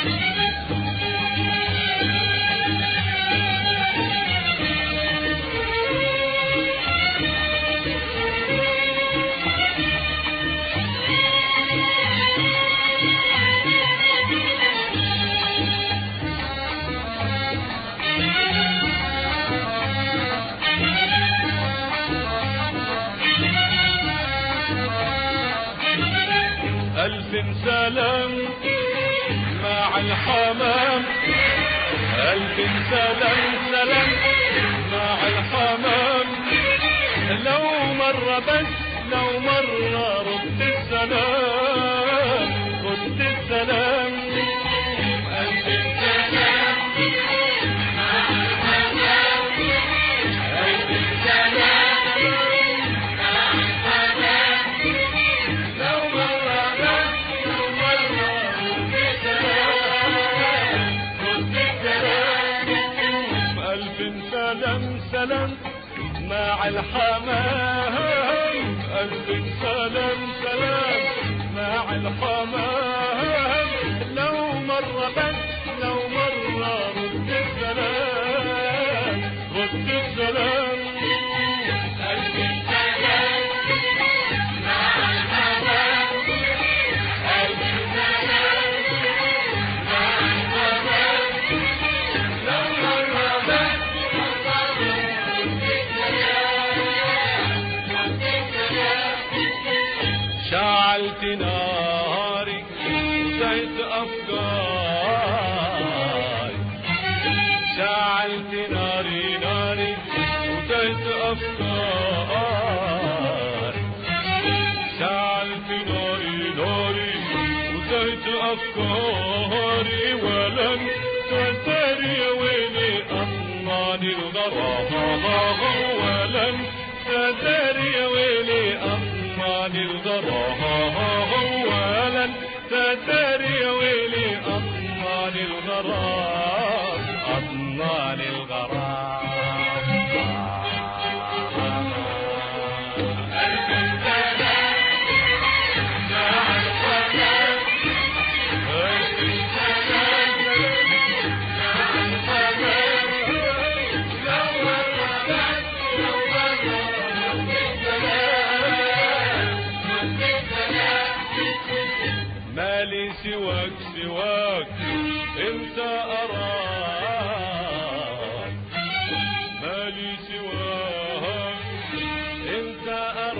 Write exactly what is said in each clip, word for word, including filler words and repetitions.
ألف سلام مع الحمام، ألف سلام سلام مع الحمام. لو مرة بس لو مرة رد السلام رد السلام. ألف سلام مع الحمام، ألف سلام مع الحمام. لو مرة بس لو مرة رد السلام رد السلام. ألف سلام سلام مع الحمام، ألف سلام سلام مع الحمام. لو مرة بس لو مرة رد السلام رد السلام. ألف سلام مع الحمام، ألف سلام مع الحمام. لو مرة بس لو مرة رد السلام. شعلت ناري وزيت أفكاري، شعلت ناري ناري وزيت أفكاري، شعلت ناري ناري وزيت أفكاري. ولن تزدري ويلي أطناني الغرام، ولن تزدري ويلي أطناني الغرام، ولن تزدري ويلي أطناني الغرام أطناني الغرام. ألف سلام مع الحمام، ألف سلام مع الحمام. لو مرة بس لو مرة رد السلام رد السلام. مالي سواك سواك انت أراك، مالي سواك انت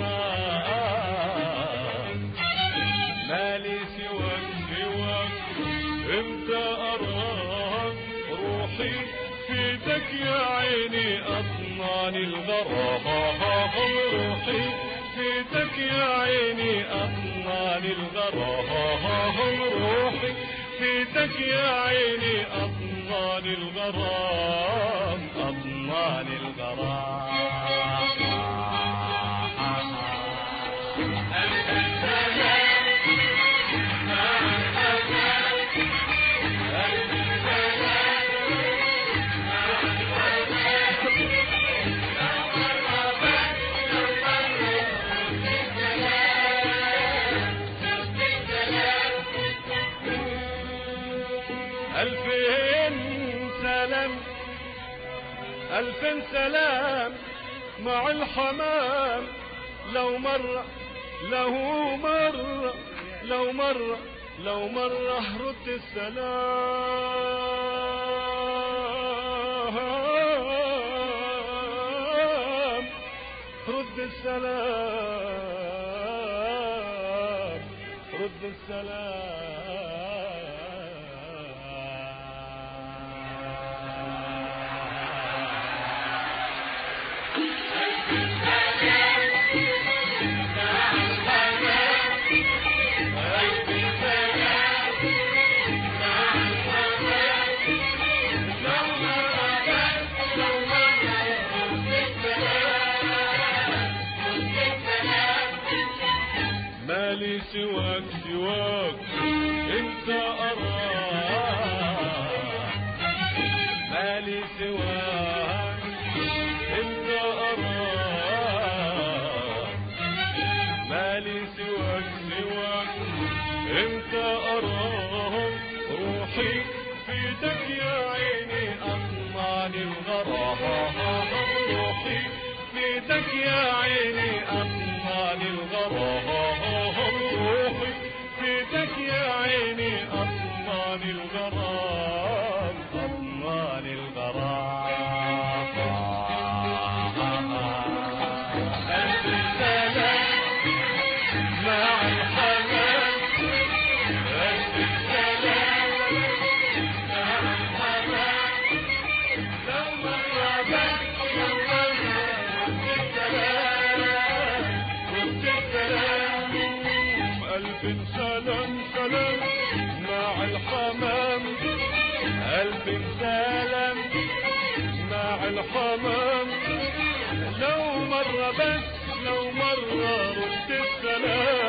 أراك، مالي سواك سواك انت أراك. روحي فيدك يا عيني أطناني الغرام، روحي فيدك يا عيني أطناني الغرام، روحي فيدك يا عيني أطناني الغرام أطناني الغرام. ألف سلام مع الحمام، ألف سلام مع الحمام. لو مرة بس لو مرة رد السلام رد السلام. ألفين سلام ألف سلام مع الحمام. لو مرة له مرة لو مرة لو مرة رد السلام رد السلام رد السلام. مالي سواك سواك انت أراك، مالي سواك انت أراك، مالي سواك سواك انت أراك. روحي فداك يا عيني أطلال الغرام روحي فداك يا عيني أطلال الغرام أطلال الغرام ألف سلام مع الحمام ألف سلام مع الحمام لو مر بك لو مر بالسلام وبالسلام ألف سلام سلام مع الحمام ألف سلام مع الحمام لو مر بس لو مر رد السلام